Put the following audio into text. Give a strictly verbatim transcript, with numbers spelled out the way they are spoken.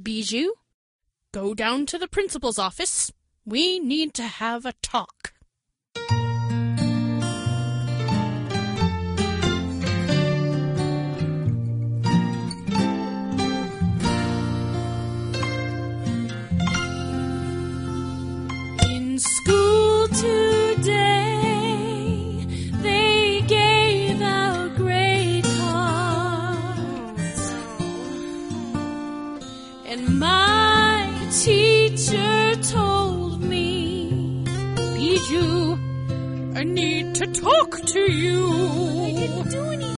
Bijou, go down to the principal's office. We need to have a talk. In school today, they gave out grade cards, and my teacher told me, Bijou, I need to talk to you.